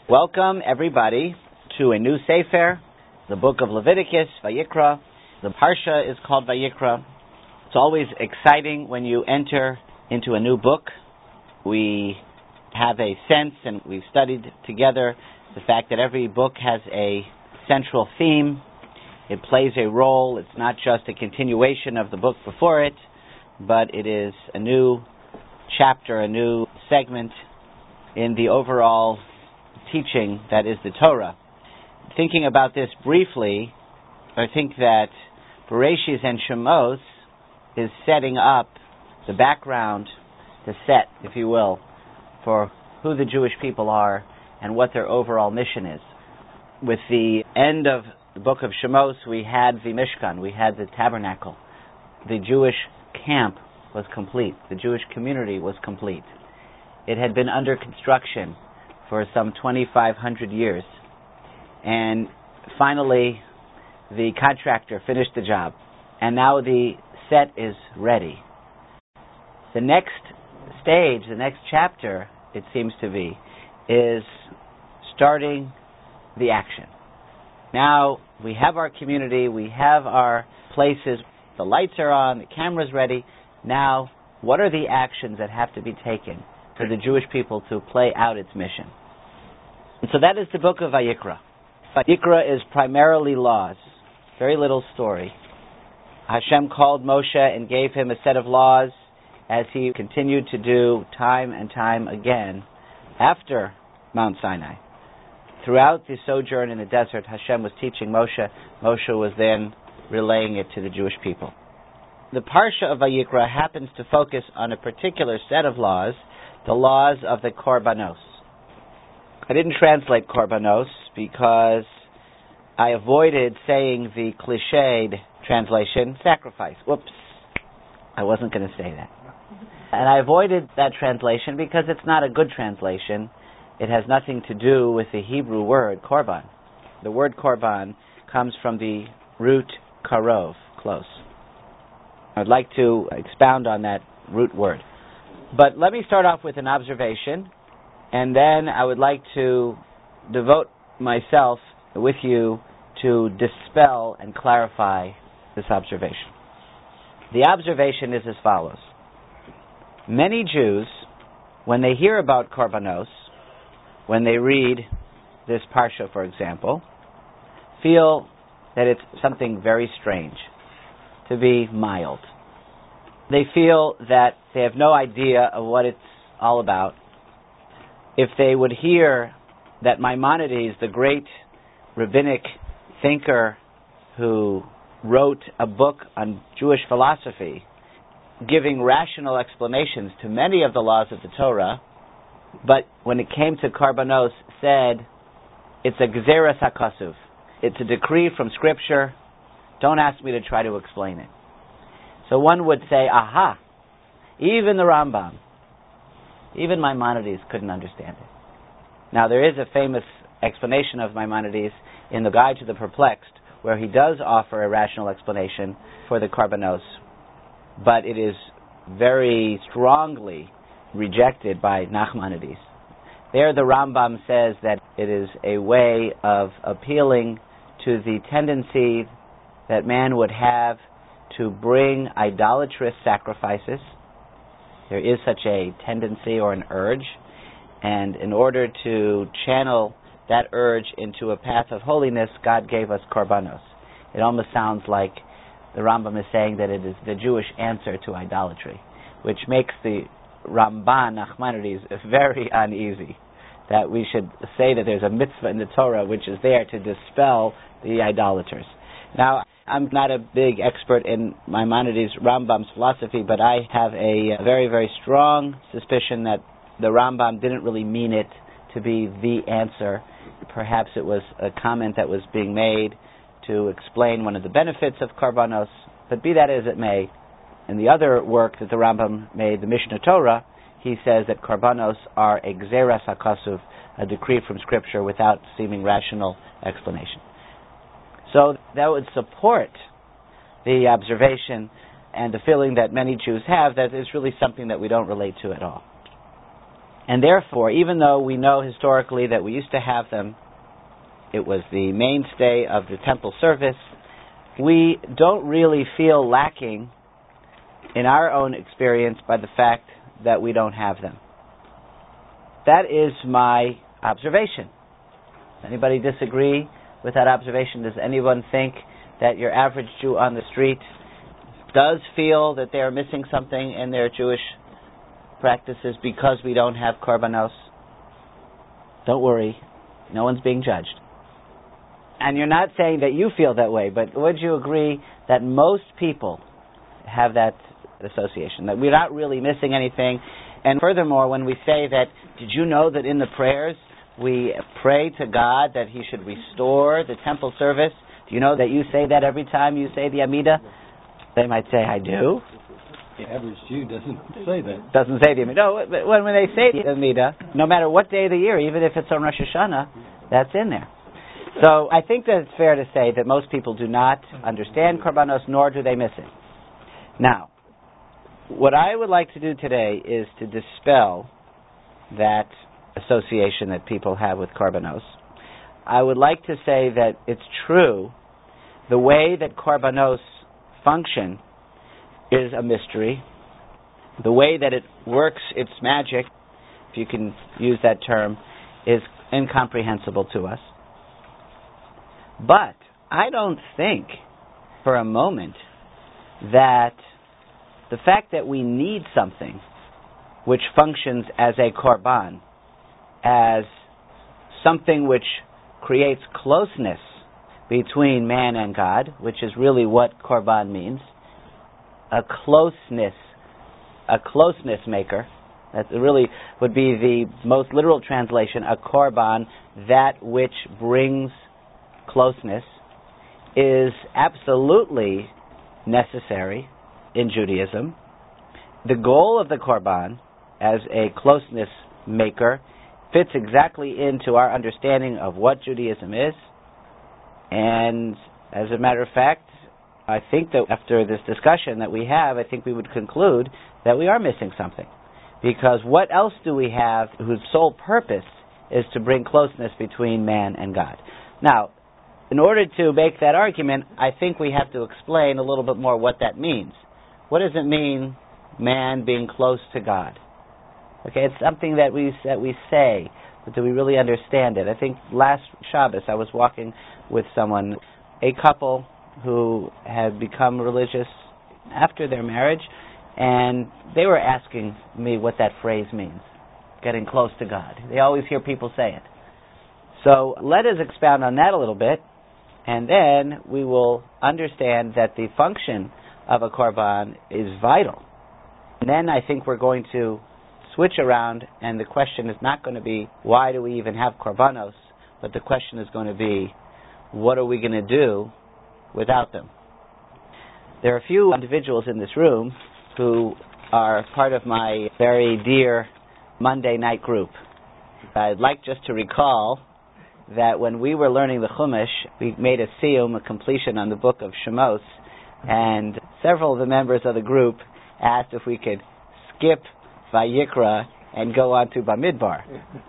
Welcome, everybody, to a new Sefer, the book of Leviticus, Vayikra. The Parsha is called Vayikra. It's always exciting when you enter into a new book. We have a sense, and we've studied together, the fact that every book has a central theme. It plays a role. It's not just a continuation of the book before it, but it is a new chapter, a new segment in the overall teaching that is the Torah. Thinking about this briefly, I think that Bereshis and Shemos is setting up the background, the set, if you will, for who the Jewish people are and what their overall mission is. With the end of the book of Shemos, we had the Mishkan, we had the tabernacle. The Jewish camp was complete. The Jewish community was complete. It had been under construction for some 2,500 years. And finally, the contractor finished the job. And now the set is ready. The next stage, the next chapter, it seems to be, is starting the action. Now, we have our community, we have our places, the lights are on, the camera's ready. Now, what are the actions that have to be taken for the Jewish people to play out its mission? And so that is the book of Vayikra. Vayikra is primarily laws, very little story. Hashem called Moshe and gave him a set of laws as he continued to do time and time again after Mount Sinai. Throughout the sojourn in the desert, Hashem was teaching Moshe. Moshe was then relaying it to the Jewish people. The Parsha of Vayikra happens to focus on a particular set of laws, the laws of the Korbanos. I didn't translate Korbanos because I avoided saying the cliched translation, sacrifice. Whoops, I wasn't going to say that. And I avoided that translation because it's not a good translation. It has nothing to do with the Hebrew word korban. The word korban comes from the root karov, close. I'd like to expound on that root word. But let me start off with an observation, and then I would like to devote myself with you to dispel and clarify this observation. The observation is as follows. Many Jews, when they hear about korbanos, when they read this parsha, for example, feel that it's something very strange, to be mild. They feel that they have no idea of what it's all about. If they would hear that Maimonides, the great rabbinic thinker who wrote a book on Jewish philosophy, giving rational explanations to many of the laws of the Torah, but when it came to Korbanos, said, it's a Gzeras HaKasuv. It's a decree from Scripture. Don't ask me to try to explain it. So one would say, aha, even the Rambam, even Maimonides couldn't understand it. Now there is a famous explanation of Maimonides in the Guide to the Perplexed, where he does offer a rational explanation for the Korbanos, but it is very strongly rejected by Nachmanides. There the Rambam says that it is a way of appealing to the tendency that man would have to bring idolatrous sacrifices. There is such a tendency or an urge, and in order to channel that urge into a path of holiness, God gave us korbanos. It almost sounds like the Rambam is saying that it is the Jewish answer to idolatry, which makes the Ramban, Nachmanides, very uneasy, that we should say that there's a mitzvah in the Torah which is there to dispel the idolaters. Now, I'm not a big expert in Maimonides' Rambam's philosophy, but I have a very, very strong suspicion that the Rambam didn't really mean it to be the answer. Perhaps it was a comment that was being made to explain one of the benefits of Korbanos, but be that as it may, in the other work that the Rambam made, the Mishnah Torah, he says that Korbanos are a Gzeras HaKasuv, a decree from Scripture without seeming rational explanation. So that would support the observation and the feeling that many Jews have that is really something that we don't relate to at all. And therefore, even though we know historically that we used to have them, it was the mainstay of the temple service, we don't really feel lacking in our own experience by the fact that we don't have them. That is my observation. Does anybody disagree with that observation? Does anyone think that your average Jew on the street does feel that they are missing something in their Jewish practices because we don't have korbanos? Don't worry, no one's being judged. And you're not saying that you feel that way, but would you agree that most people have that association, that we're not really missing anything? And furthermore, when we say that, did you know that in the prayers we pray to God that He should restore the temple service? Do you know that you say that every time you say the Amidah? They might say, I do. The average Jew doesn't say that. Doesn't say the Amidah. No, but when they say the Amidah, no matter what day of the year, even if it's on Rosh Hashanah, that's in there. So I think that it's fair to say that most people do not understand korbanos, nor do they miss it. Now, what I would like to do today is to dispel that association that people have with korbanos. I would like to say that it's true, the way that korbanos function is a mystery. The way that it works, its magic, if you can use that term, is incomprehensible to us. But I don't think for a moment that the fact that we need something which functions as a korban, as something which creates closeness between man and God, which is really what korban means, a closeness maker, that really would be the most literal translation, a korban, that which brings closeness, is absolutely necessary in Judaism. The goal of the korban as a closeness maker fits exactly into our understanding of what Judaism is. And as a matter of fact, I think that after this discussion that we have, I think we would conclude that we are missing something. Because what else do we have whose sole purpose is to bring closeness between man and God? Now, in order to make that argument, I think we have to explain a little bit more what that means. What does it mean, man being close to God? Okay, it's something that we say, but do we really understand it? I think last Shabbos I was walking with someone, a couple who had become religious after their marriage, and they were asking me what that phrase means, getting close to God. They always hear people say it. So let us expound on that a little bit, and then we will understand that the function of a korban is vital. And then I think we're going to switch around, and the question is not going to be, why do we even have korbanos? But the question is going to be, what are we going to do without them? There are a few individuals in this room who are part of my very dear Monday night group. I'd like just to recall that when we were learning the Chumash, we made a siyum, a completion on the book of Shemos, and several of the members of the group asked if we could skip Vayikra and go on to Bamidbar.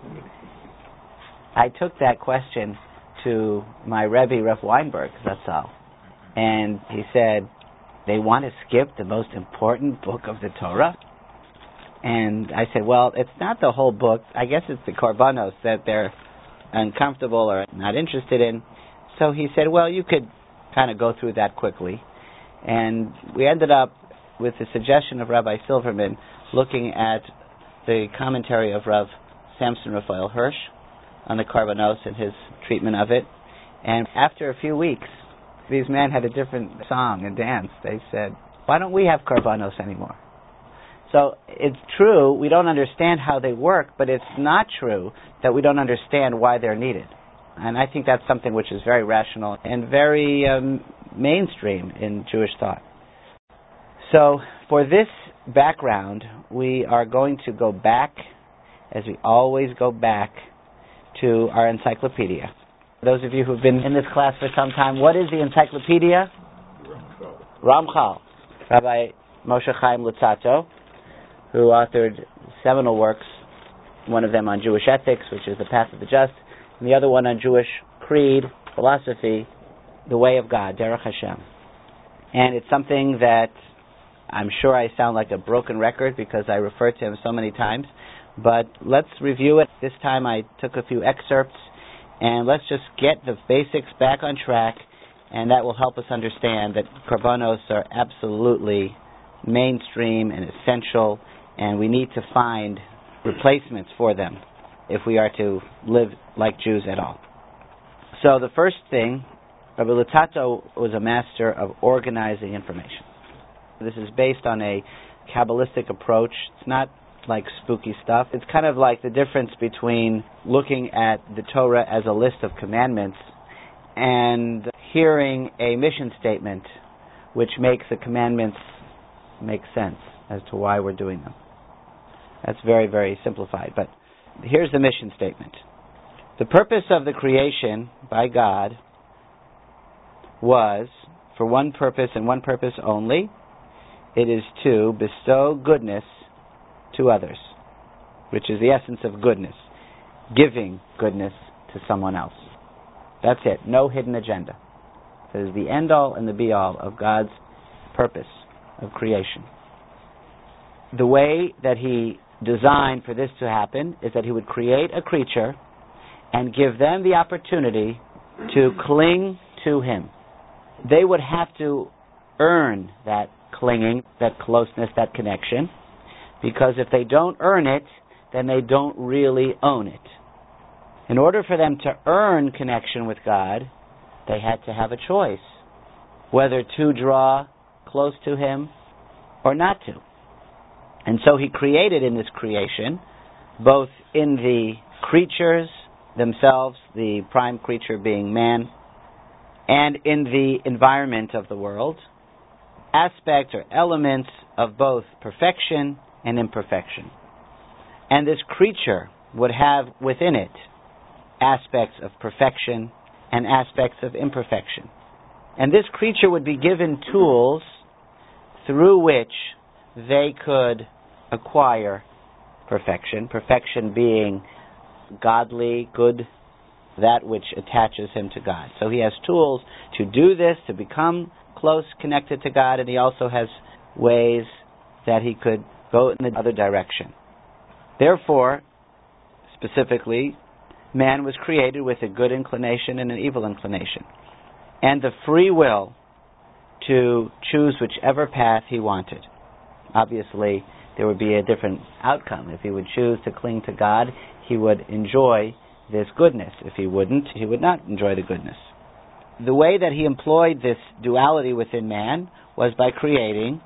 I took that question to my Rebbe, Reb Weinberg, that's all. And he said, they want to skip the most important book of the Torah? And I said, well, it's not the whole book. I guess it's the korbanos that they're uncomfortable or not interested in. So he said, well, you could kind of go through that quickly. And we ended up with the suggestion of Rabbi Silverman looking at the commentary of Rav Samson Raphael Hirsch on the korbanos and his treatment of it. And after a few weeks, these men had a different song and dance. They said, why don't we have korbanos anymore? So it's true, we don't understand how they work, but it's not true that we don't understand why they're needed. And I think that's something which is very rational and very mainstream in Jewish thought. So for this background, we are going to go back, as we always go back, to our encyclopedia. Those of you who have been in this class for some time, what is the encyclopedia? Ramchal. Rabbi Moshe Chaim Luzzatto, who authored seminal works one of them on Jewish ethics, which is the path of the just, and the other one on Jewish creed, philosophy, the way of God, Derech Hashem. And it's something that I'm sure I sound like a broken record because I refer to him so many times, but let's review it. This time I took a few excerpts, and let's just get the basics back on track, and that will help us understand that Korbanos are absolutely mainstream and essential, and we need to find replacements for them if we are to live like Jews at all. So the first thing, Rabbi Luzzatto was a master of organizing information. This is based on a Kabbalistic approach. It's not like spooky stuff. It's kind of like the difference between looking at the Torah as a list of commandments and hearing a mission statement which makes the commandments make sense as to why we're doing them. That's very, very simplified, but here's the mission statement. The purpose of the creation by God was for one purpose and one purpose only. It is to bestow goodness to others, which is the essence of goodness, giving goodness to someone else. That's it. No hidden agenda. It is the end-all and the be-all of God's purpose of creation. The way that he designed for this to happen is that he would create a creature and give them the opportunity to cling to him. They would have to earn that clinging, that closeness, that connection, because if they don't earn it, then they don't really own it. In order for them to earn connection with God, they had to have a choice, whether to draw close to him or not to. And so he created in this creation, both in the creatures themselves, the prime creature being man, and in the environment of the world, aspects or elements of both perfection and imperfection. And this creature would have within it aspects of perfection and aspects of imperfection. And this creature would be given tools through which they could acquire perfection, perfection being godly, good, that which attaches him to God. So he has tools to do this, to become close, connected to God, and he also has ways that he could go in the other direction. Therefore, specifically, man was created with a good inclination and an evil inclination, and the free will to choose whichever path he wanted. Obviously, there would be a different outcome. If he would choose to cling to God, he would enjoy this goodness. If he wouldn't, he would not enjoy the goodness. The way that he employed this duality within man was by creating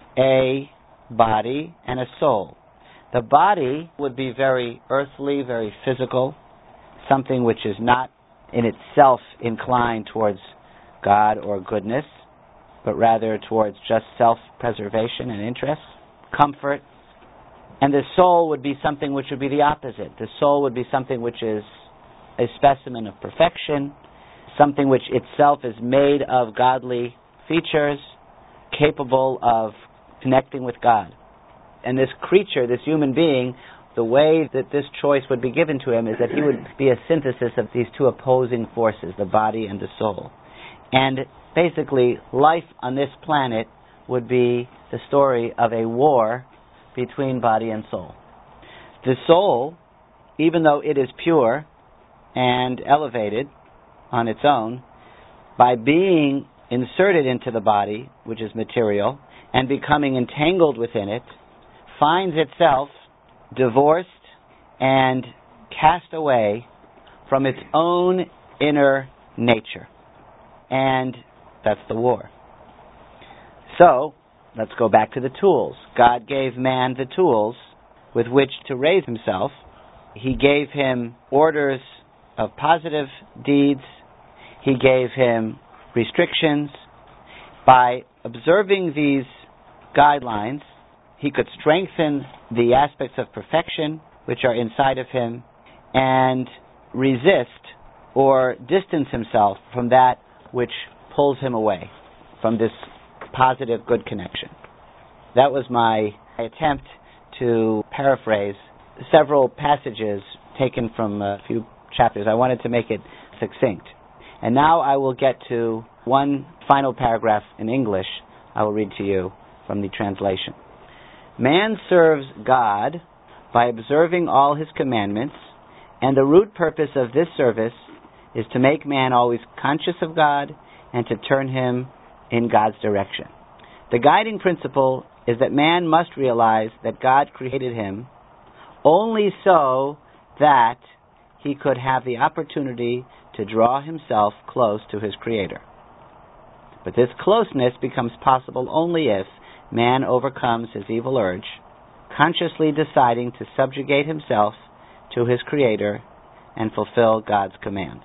a body and a soul. The body would be very earthly, very physical, something which is not in itself inclined towards God or goodness, but rather towards just self-preservation and interest, comfort. And the soul would be something which would be the opposite. The soul would be something which is a specimen of perfection, something which itself is made of godly features, capable of connecting with God. And this creature, this human being, the way that this choice would be given to him is that he would be a synthesis of these two opposing forces, the body and the soul. And basically, life on this planet would be the story of a war between body and soul. The soul, even though it is pure and elevated on its own, by being inserted into the body, which is material, and becoming entangled within it, finds itself divorced and cast away from its own inner nature. And that's the war. So, let's go back to the tools. God gave man the tools with which to raise himself. He gave him orders of positive deeds. He gave him restrictions. By observing these guidelines, he could strengthen the aspects of perfection which are inside of him and resist or distance himself from that which pulls him away from this positive, good connection. That was my attempt to paraphrase several passages taken from a few chapters. I wanted to make it succinct. And now I will get to one final paragraph in English. I will read to you from the translation. Man serves God by observing all His commandments, and the root purpose of this service is to make man always conscious of God and to turn him in God's direction. The guiding principle is that man must realize that God created him only so that he could have the opportunity to draw himself close to his Creator. But this closeness becomes possible only if man overcomes his evil urge, consciously deciding to subjugate himself to his Creator and fulfill God's commands.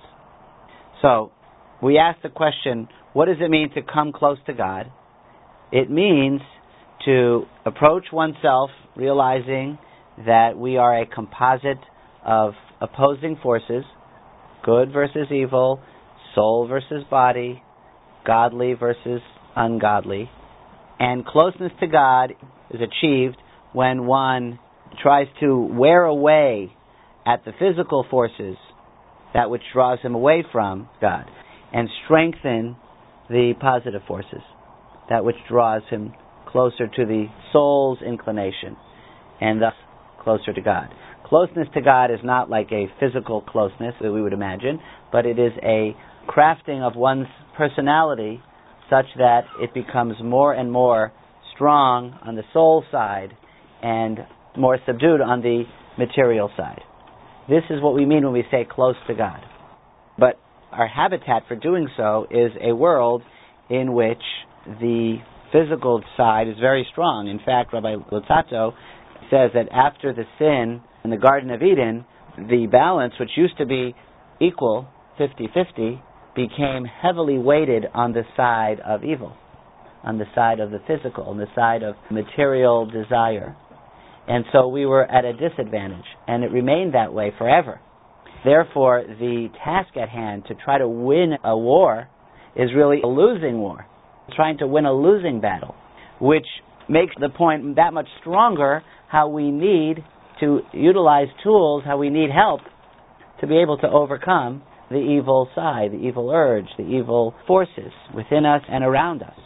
So, we ask the question, what does it mean to come close to God? It means to approach oneself realizing that we are a composite of opposing forces, good versus evil, soul versus body, godly versus ungodly. And closeness to God is achieved when one tries to wear away at the physical forces, that which draws him away from God, and strengthen the positive forces, that which draws him closer to the soul's inclination, and thus closer to God. Closeness to God is not like a physical closeness that we would imagine, but it is a crafting of one's personality such that it becomes more and more strong on the soul side and more subdued on the material side. This is what we mean when we say close to God. But our habitat for doing so is a world in which the physical side is very strong. In fact, Rabbi Luzzatto says that after the sin in the Garden of Eden, the balance, which used to be equal, 50-50, became heavily weighted on the side of evil, on the side of the physical, on the side of material desire. And so we were at a disadvantage, and it remained that way forever. Therefore, the task at hand to try to win a war is really a losing war, trying to win a losing battle, which makes the point that much stronger how we need to utilize tools, how we need help to be able to overcome the evil side, the evil urge, the evil forces within us and around us.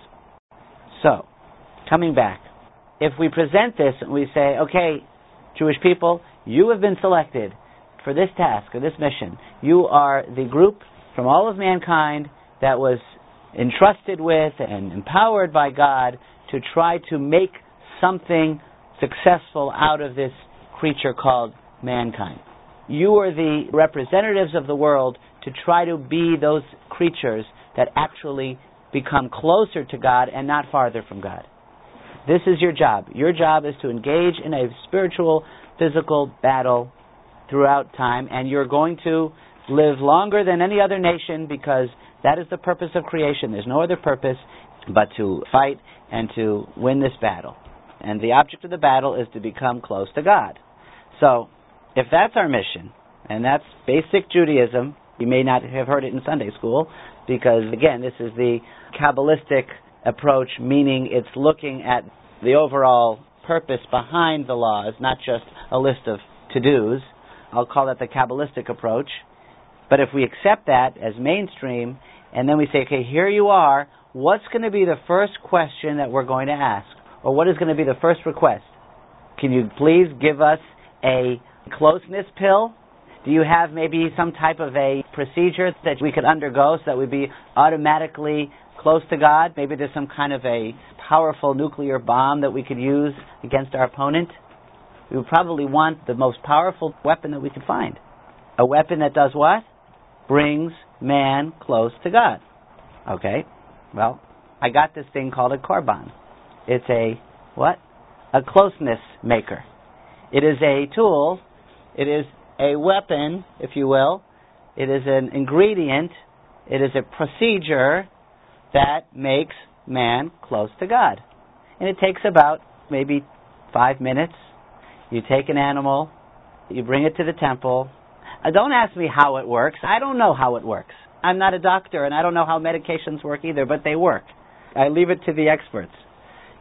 So, coming back, if we present this and we say, okay, Jewish people, you have been selected for this task or this mission. You are the group from all of mankind that was entrusted with and empowered by God to try to make something successful out of this creature called mankind. You are the representatives of the world to try to be those creatures that actually become closer to God and not farther from God. This is your job. Your job is to engage in a spiritual, physical battle throughout time, and you're going to live longer than any other nation because that is the purpose of creation. There's no other purpose but to fight and to win this battle. And the object of the battle is to become close to God. So, if that's our mission, and that's basic Judaism, you may not have heard it in Sunday school, because, again, this is the Kabbalistic approach, meaning it's looking at the overall purpose behind the laws, not just a list of to-dos. I'll call that the Kabbalistic approach. But if we accept that as mainstream, and then we say, okay, here you are, what's going to be the first question that we're going to ask? Or what is going to be the first request? Can you please give us a closeness pill? Do you have maybe some type of a procedure that we could undergo so that we'd be automatically close to God? Maybe there's some kind of a powerful nuclear bomb that we could use against our opponent. We would probably want the most powerful weapon that we could find. A weapon that does what? Brings man close to God. Okay, well, I got this thing called a korban. It's a, what? A closeness maker. It is a tool. It is a weapon, if you will. It is an ingredient. It is a procedure that makes man close to God. And it takes about maybe 5 minutes. You take an animal, you bring it to the temple. Don't ask me how it works. I don't know how it works. I'm not a doctor, and I don't know how medications work either, but they work. I leave it to the experts.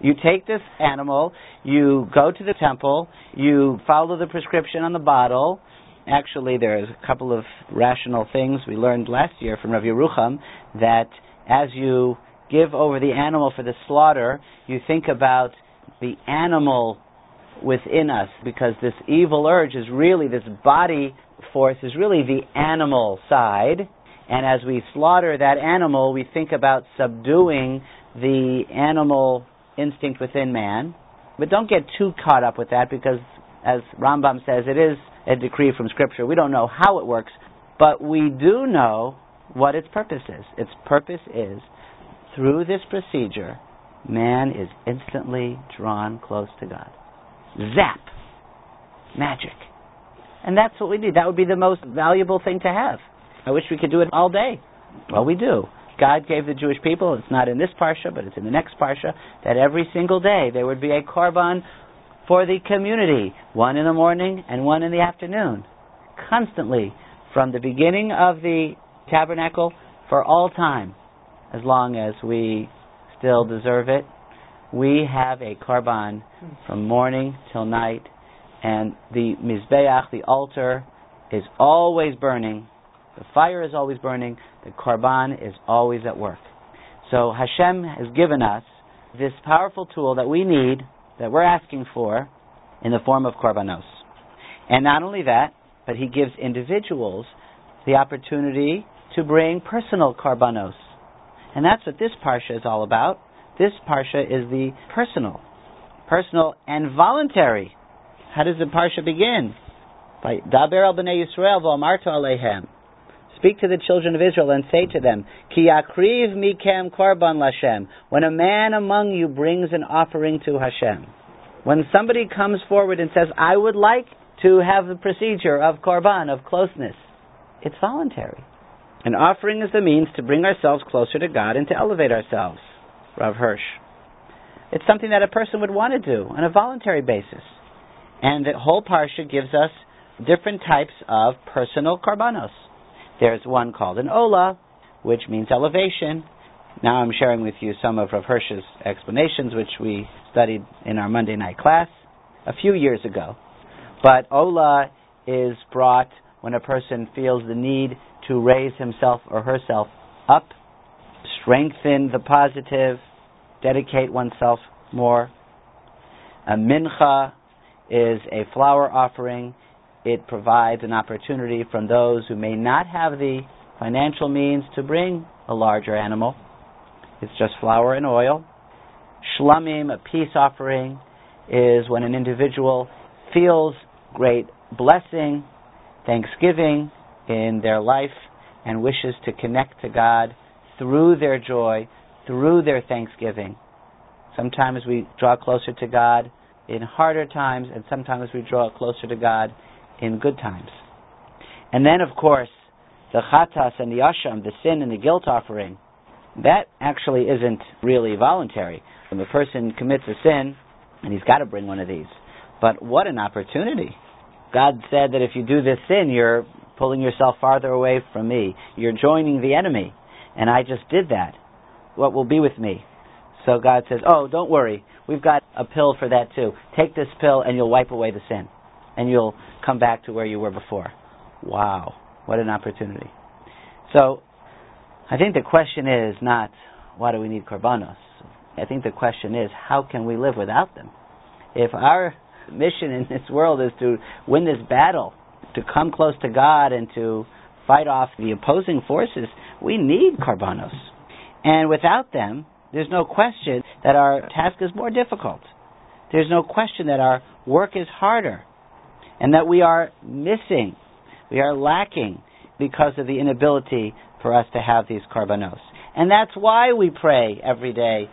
You take this animal, you go to the temple, you follow the prescription on the bottle. Actually, there's a couple of rational things we learned last year from Rav Yerucham, that as you give over the animal for the slaughter, you think about the animal within us, because this evil urge is really, this body force is really the animal side, and as we slaughter that animal, we think about subduing the animal instinct within man. But don't get too caught up with that, because as Rambam says, it is a decree from Scripture. We don't know how it works, but we do know what its purpose is. Its purpose is, through this procedure, man is instantly drawn close to God. Zap! Magic. And that's what we need. That would be the most valuable thing to have. I wish we could do it all day. Well, we do. God gave the Jewish people, it's not in this parsha, but it's in the next parsha, that every single day there would be a korban for the community, one in the morning and one in the afternoon. Constantly, from the beginning of the tabernacle, for all time, as long as we still deserve it, we have a korban from morning till night, and the mizbeach, the altar, is always burning. The fire is always burning. The korban is always at work. So Hashem has given us this powerful tool that we need, that we're asking for, in the form of korbanos. And not only that, but He gives individuals the opportunity to bring personal korbanos. And that's what this parsha is all about. This parsha is the personal and voluntary. How does the parsha begin? By Daber al bnei Yisrael v'amarta aleihem. Speak to the children of Israel and say to them, Ki yakriv mikem korban lashem. When a man among you brings an offering to Hashem. When somebody comes forward and says, I would like to have the procedure of korban, of closeness, it's voluntary. An offering is the means to bring ourselves closer to God and to elevate ourselves. Rav Hirsch. It's something that a person would want to do on a voluntary basis. And the whole parsha gives us different types of personal korbanos. There's one called an olah, which means elevation. Now I'm sharing with you some of Rav Hirsch's explanations, which we studied in our Monday night class a few years ago. But olah is brought when a person feels the need to raise himself or herself up, strengthen the positive, dedicate oneself more. A mincha is a flower offering. It provides an opportunity from those who may not have the financial means to bring a larger animal. It's just flour and oil. Shlamim, a peace offering, is when an individual feels great blessing, thanksgiving in their life, and wishes to connect to God through their joy, through their thanksgiving. Sometimes we draw closer to God in harder times, and sometimes we draw closer to God in good times. And then, of course, the chatas and the asham, the sin and the guilt offering, that actually isn't really voluntary. When the person commits a sin, and he's got to bring one of these. But what an opportunity. God said that if you do this sin, you're pulling yourself farther away from me. You're joining the enemy. And I just did that. What will be with me? So God says, oh, don't worry. We've got a pill for that too. Take this pill and you'll wipe away the sin. And you'll come back to where you were before. Wow. What an opportunity. So, I think the question is not, why do we need korbanos? I think the question is, how can we live without them? If our mission in this world is to win this battle, to come close to God and to fight off the opposing forces, we need korbanos. And without them, there's no question that our task is more difficult. There's no question that our work is harder and that we are missing, we are lacking because of the inability for us to have these korbanos. And that's why we pray every day,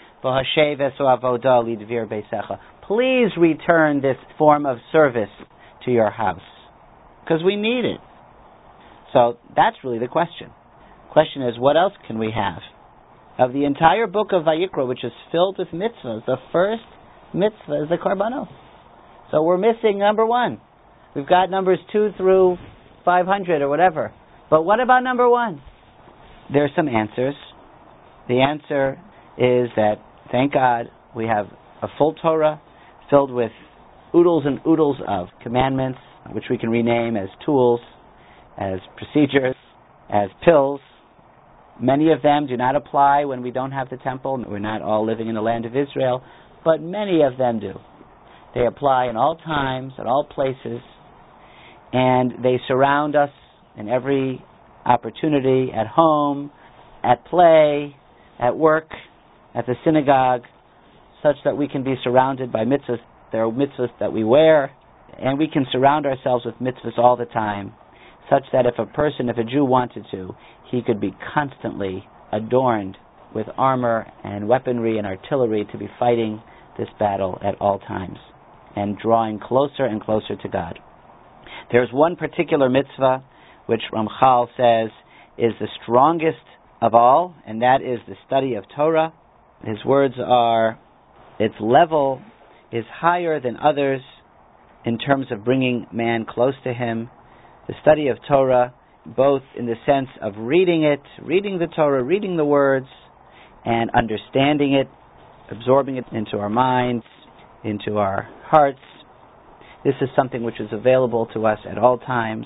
please return this form of service to your house, because we need it. So that's really the question. The question is, what else can we have? Of the entire book of Vayikra, which is filled with mitzvahs, the first mitzvah is the korbanos. So we're missing number 1. We've got numbers 2 through 500 or whatever. But what about number 1? There are some answers. The answer is that, thank God, we have a full Torah filled with oodles and oodles of commandments, which we can rename as tools, as procedures, as pills. Many of them do not apply when we don't have the temple. We're not all living in the land of Israel, but many of them do. They apply in all times, at all places, and they surround us in every opportunity, at home, at play, at work, at the synagogue, such that we can be surrounded by mitzvahs. There are mitzvahs that we wear, and we can surround ourselves with mitzvahs all the time, such that if a Jew wanted to, he could be constantly adorned with armor and weaponry and artillery to be fighting this battle at all times and drawing closer and closer to God. There's one particular mitzvah which Ramchal says is the strongest of all, and that is the study of Torah. His words are, its level is higher than others in terms of bringing man close to him. The study of Torah, both in the sense of reading it, reading the Torah, reading the words, and understanding it, absorbing it into our minds, into our hearts. This is something which is available to us at all times.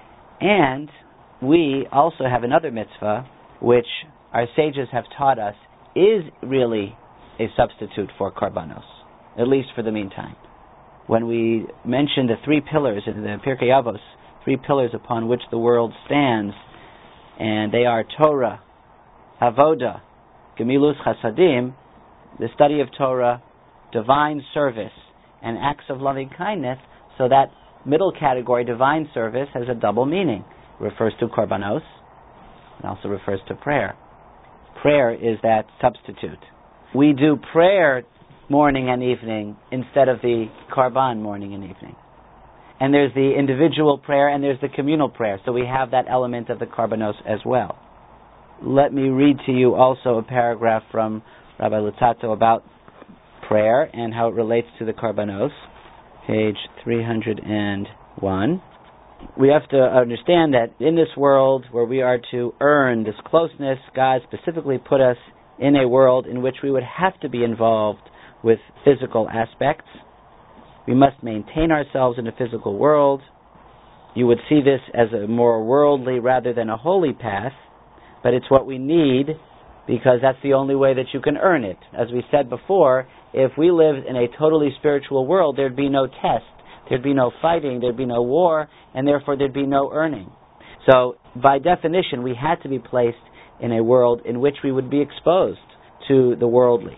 And we also have another mitzvah, which our sages have taught us is really a substitute for korbanos, at least for the meantime. When we mention the three pillars in the Pirkei Avos, three pillars upon which the world stands, and they are Torah, Avoda, Gemilus Chasadim, the study of Torah, divine service, and acts of loving kindness, so that middle category, divine service, has a double meaning. It refers to korbanos, and also refers to prayer. Prayer is that substitute. We do prayer morning and evening instead of the korban morning and evening. And there's the individual prayer and there's the communal prayer. So we have that element of the korbanos as well. Let me read to you also a paragraph from Rabbi Luzzatto about prayer and how it relates to the korbanos. Page 301. We have to understand that in this world where we are to earn this closeness, God specifically put us in a world in which we would have to be involved with physical aspects. We must maintain ourselves in a physical world. You would see this as a more worldly rather than a holy path, but it's what we need because that's the only way that you can earn it. As we said before, if we lived in a totally spiritual world, there'd be no test, there'd be no fighting, there'd be no war, and therefore there'd be no earning. So, by definition, we had to be placed in a world in which we would be exposed to the worldly.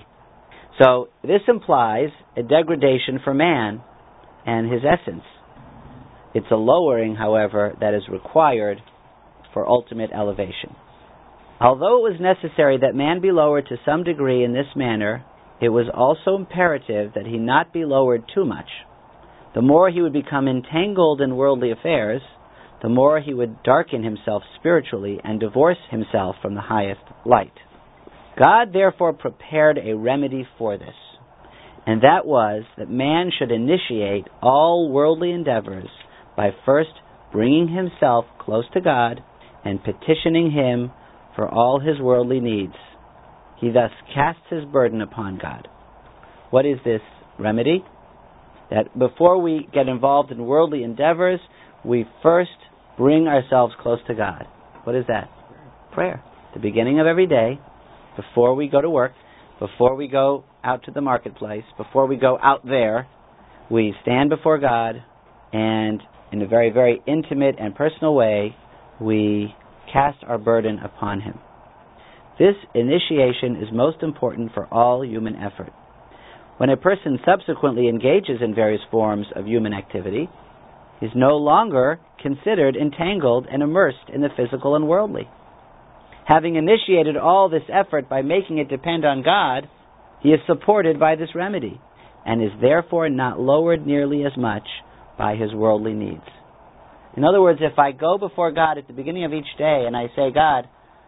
So, this implies a degradation for man and his essence. It's a lowering, however, that is required for ultimate elevation. Although it was necessary that man be lowered to some degree in this manner, it was also imperative that he not be lowered too much. The more he would become entangled in worldly affairs, the more he would darken himself spiritually and divorce himself from the highest light. God therefore prepared a remedy for this, and that was that man should initiate all worldly endeavors by first bringing himself close to God and petitioning Him for all his worldly needs. He thus casts his burden upon God. What is this remedy? That before we get involved in worldly endeavors, we first bring ourselves close to God. What is that? Prayer. The beginning of every day, before we go to work, before we go out to the marketplace, before we go out there, we stand before God and in a very, very intimate and personal way, we cast our burden upon Him. This initiation is most important for all human effort. When a person subsequently engages in various forms of human activity, he is no longer considered entangled and immersed in the physical and worldly. Having initiated all this effort by making it depend on God, he is supported by this remedy, and is therefore not lowered nearly as much by his worldly needs. In other words, if I go before God at the beginning of each day and I say, God,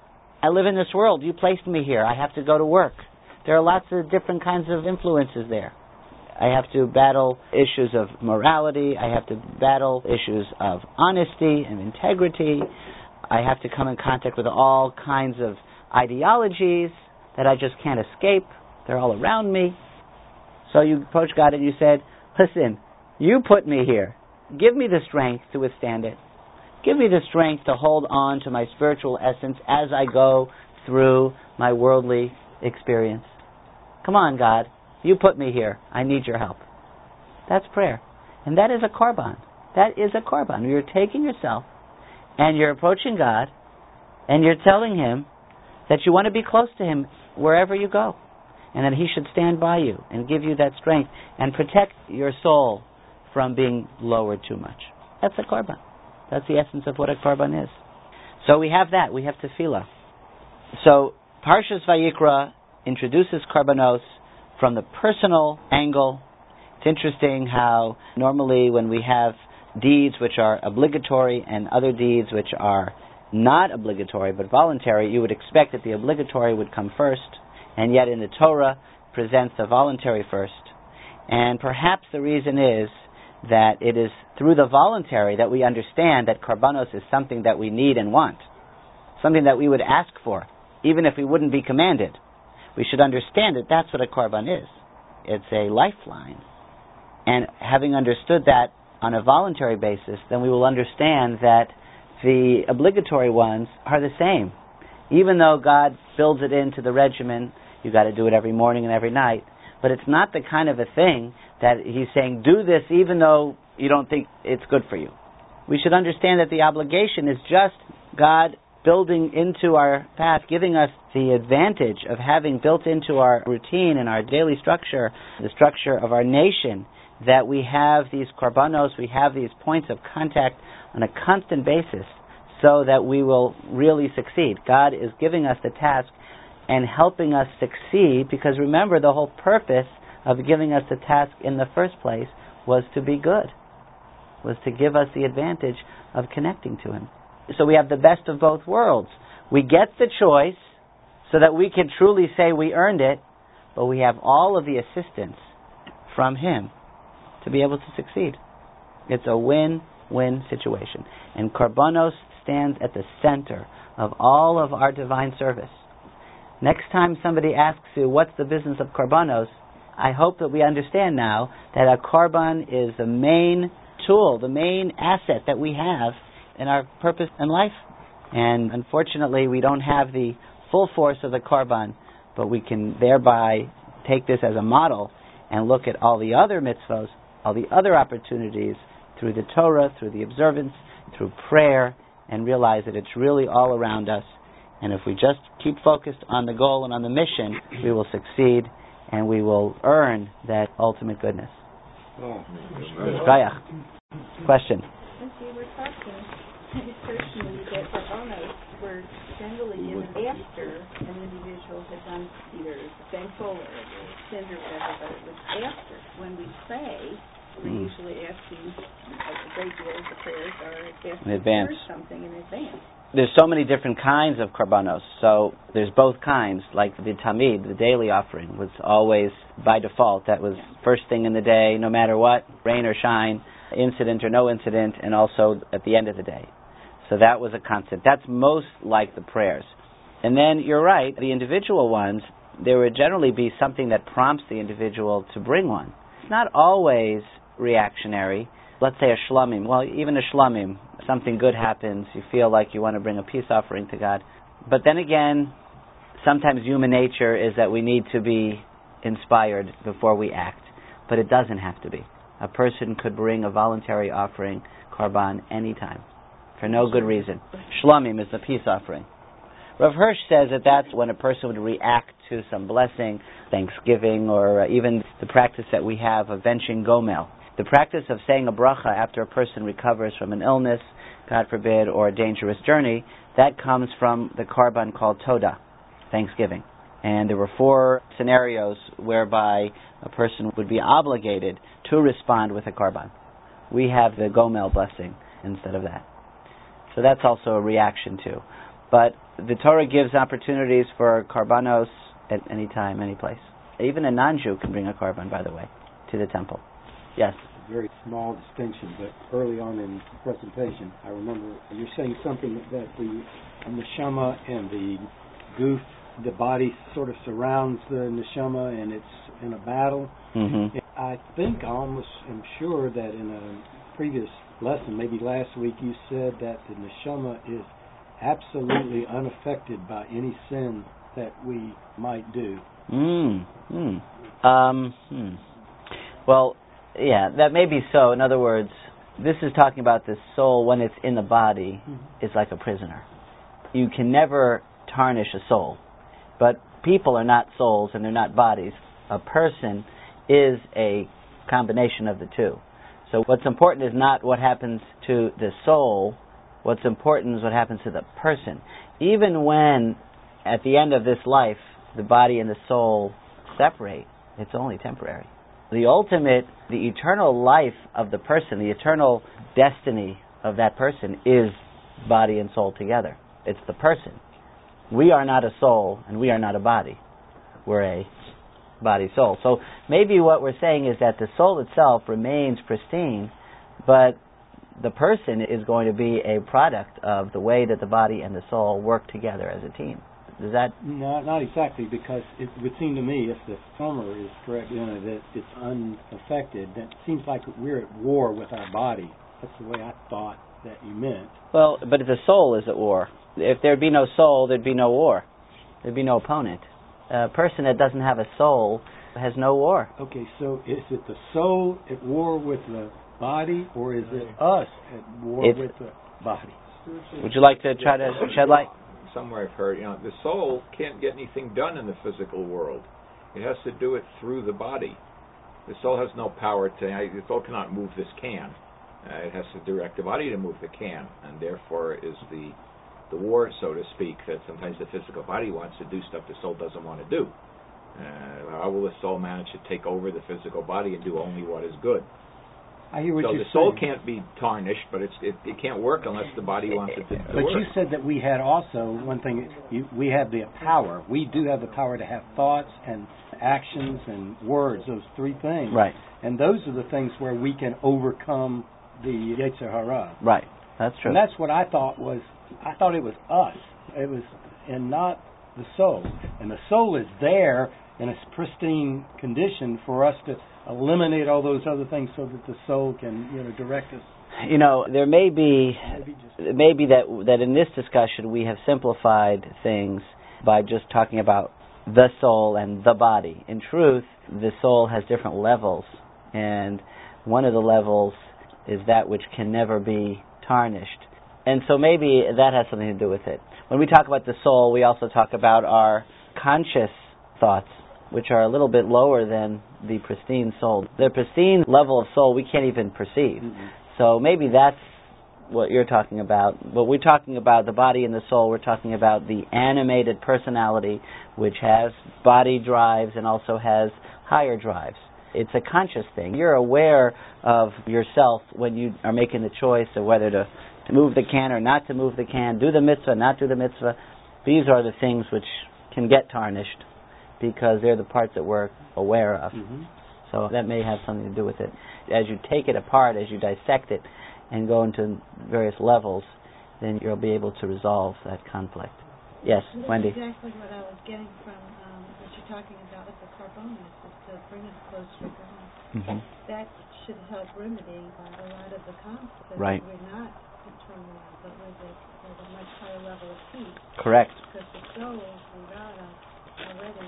I live in this world, you placed me here, I have to go to work. There are lots of different kinds of influences there. I have to battle issues of morality, I have to battle issues of honesty and integrity, I have to come in contact with all kinds of ideologies that I just can't escape. They're all around me. So you approach God and you said, listen, you put me here. Give me the strength to withstand it. Give me the strength to hold on to my spiritual essence as I go through my worldly experience. Come on, God. You put me here. I need your help. That's prayer. And that is a korban. That is a korban. You're taking yourself and you're approaching God and you're telling Him that you want to be close to Him wherever you go and that He should stand by you and give you that strength and protect your soul from being lowered too much. That's a korban. That's the essence of what a korban is. So we have that. We have tefillah. So Parshas Vayikra introduces korbanos from the personal angle. It's interesting how normally when we have deeds which are obligatory and other deeds which are not obligatory but voluntary, you would expect that the obligatory would come first, and yet in the Torah presents the voluntary first. And perhaps the reason is that it is through the voluntary that we understand that korbanos is something that we need and want, something that we would ask for, even if we wouldn't be commanded. We should understand that that's what a korban is. It's a lifeline. And having understood that on a voluntary basis, then we will understand that the obligatory ones are the same. Even though God builds it into the regimen, you got to do it every morning and every night, but it's not the kind of a thing that He's saying, do this even though you don't think it's good for you. We should understand that the obligation is just God building into our path, giving us the advantage of having built into our routine and our daily structure, the structure of our nation, that we have these korbanos, we have these points of contact on a constant basis so that we will really succeed. God is giving us the task and helping us succeed because remember, the whole purpose of giving us the task in the first place was to be good, was to give us the advantage of connecting to Him. So we have the best of both worlds. We get the choice so that we can truly say we earned it, but we have all of the assistance from Him to be able to succeed. It's a win-win situation. And korbanos stands at the center of all of our divine service. Next time somebody asks you, what's the business of korbanos? I hope that we understand now that a korban is the main tool, the main asset that we have in our purpose in life. And unfortunately, we don't have the full force of the korban, but we can thereby take this as a model and look at all the other mitzvos, all the other opportunities through the Torah, through the observance, through prayer, and realize that it's really all around us. And if we just keep focused on the goal and on the mission, we will succeed and we will earn that ultimate goodness. Question? Since you were talking personally that korbanos were generally given after an individual had done either thankful or sinned or whatever, but it was after. When we pray, we're usually asking, a great deal of the prayers are asking in advance. for something in advance. There's so many different kinds of korbanos. So there's both kinds, like the tamid, the daily offering, was always by default. That was first thing in the day, no matter what, rain or shine, incident or no incident, and also at the end of the day. So that was a constant. That's most like the prayers. And then you're right, the individual ones, there would generally be something that prompts the individual to bring one. It's not always reactionary. Let's say a shlomim. Well, even a shlomim, something good happens, you feel like you want to bring a peace offering to God. But then again, sometimes human nature is that we need to be inspired before we act. But it doesn't have to be. A person could bring a voluntary offering, korban, anytime, for no good reason. Shlomim is the peace offering. Rav Hirsch says that that's when a person would react to some blessing, thanksgiving, or even the practice that we have of benching gomel. The practice of saying a bracha after a person recovers from an illness, God forbid, or a dangerous journey, that comes from the korban called Todah, thanksgiving. And there were 4 scenarios whereby a person would be obligated to respond with a korban. We have the gomel blessing instead of that. So that's also a reaction too. But the Torah gives opportunities for korbanos at any time, any place. Even a non-Jew can bring a korban, by the way, to the temple. Yes? A very small distinction, but early on in the presentation, I remember you're saying something that the neshama and the goof, the body sort of surrounds the neshama and it's in a battle. Mm-hmm. I think I almost am sure that in a previous lesson, maybe last week, you said that the neshama is absolutely unaffected by any sin that we might do. Well, yeah, that may be so. In other words, this is talking about the soul when it's in the body is like a prisoner. You can never tarnish a soul. But people are not souls and they're not bodies. A person is a combination of the two. So what's important is not what happens to the soul. What's important is what happens to the person. Even when, at the end of this life, the body and the soul separate, it's only temporary. The ultimate, the eternal life of the person, the eternal destiny of that person is body and soul together. It's the person. We are not a soul and we are not a body. We're a body-soul. So maybe what we're saying is that the soul itself remains pristine, but the person is going to be a product of the way that the body and the soul work together as a team. Does that? No, not exactly, because it would seem to me, if the former is correct, that it's unaffected, that it seems like we're at war with our body. That's the way I thought that you meant. Well, but if the soul is at war, if there'd be no soul, there'd be no war. There'd be no opponent. A person that doesn't have a soul has no war. Okay, so is it the soul at war with the body, or is it us at war with the body? Would you like to try to shed light? Somewhere I've heard, the soul can't get anything done in the physical world. It has to do it through the body. The soul has no power the soul cannot move this can. It has to direct the body to move the can, and therefore is the war, so to speak, that sometimes the physical body wants to do stuff the soul doesn't want to do. How will the soul manage to take over the physical body and do only what is good? I hear what so you're the soul saying. can't be tarnished, but it can't work unless the body wants it to But work. you said that we had also, one thing, we have the power. We do have the power to have thoughts and actions and words, those three things. Right. And those are the things where we can overcome the Yetzer Hara. Right. That's true. And that's what I thought it was us. It was, and not the soul. And the soul is there in a pristine condition for us to eliminate all those other things so that the soul can, direct us. There may be that in this discussion we have simplified things by just talking about the soul and the body. In truth, the soul has different levels, and one of the levels is that which can never be tarnished. And so maybe that has something to do with it. When we talk about the soul, we also talk about our conscious thoughts, which are a little bit lower than the pristine soul. The pristine level of soul we can't even perceive. Mm-hmm. So maybe that's what you're talking about. But we're talking about the body and the soul. We're talking about the animated personality, which has body drives and also has higher drives. It's a conscious thing. You're aware of yourself when you are making the choice of whether to move the can or not to move the can, do the mitzvah, not do the mitzvah. These are the things which can get tarnished because they're the parts that we're aware of. Mm-hmm. So that may have something to do with it. As you take it apart, as you dissect it and go into various levels, then you'll be able to resolve that conflict. Yes, That's Wendy? exactly what I was getting from what you're talking about with the carbonus, is to bring us closer to God. Mm-hmm. That should help remedy a lot of the conflict. So right. We're not eternal, but we're at a much higher level of peace. Correct. Because the soul is already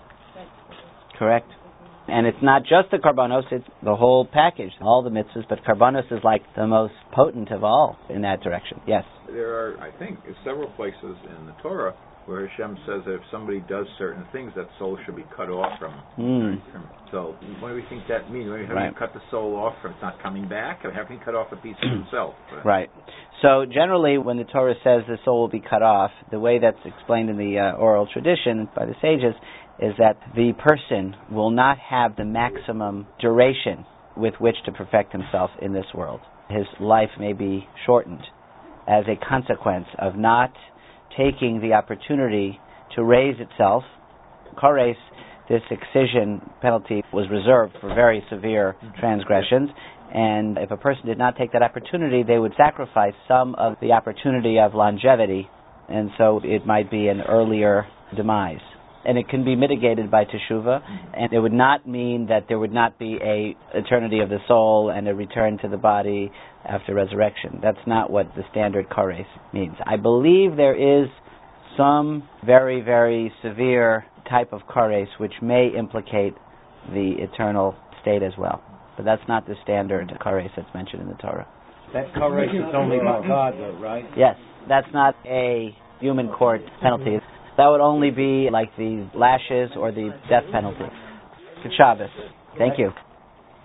correct. And it's not just the karbanos, it's the whole package, all the mitzvahs, but karbanos is like the most potent of all in that direction. Yes? There are, I think, several places in the Torah where Hashem says that if somebody does certain things, that soul should be cut off from him. So what do we think that means? How do you cut the soul off from it's not coming back? Or how can you cut off a piece of himself? Right. So generally when the Torah says the soul will be cut off, the way that's explained in the oral tradition by the sages is that the person will not have the maximum duration with which to perfect himself in this world. His life may be shortened as a consequence of not taking the opportunity to raise itself. Kores, this excision penalty was reserved for very severe transgressions, and if a person did not take that opportunity, they would sacrifice some of the opportunity of longevity, and so it might be an earlier demise. and it can be mitigated by teshuvah, and it would not mean that there would not be a eternity of the soul and a return to the body after resurrection. That's not what the standard kares means. I believe there is some very, very severe type of kares which may implicate the eternal state as well. But that's not the standard kares that's mentioned in the Torah. That kares is only by God, though, right? Yes, that's not a human court penalty. That would only be like the lashes or the death penalty. Good Shabbos. Thank you.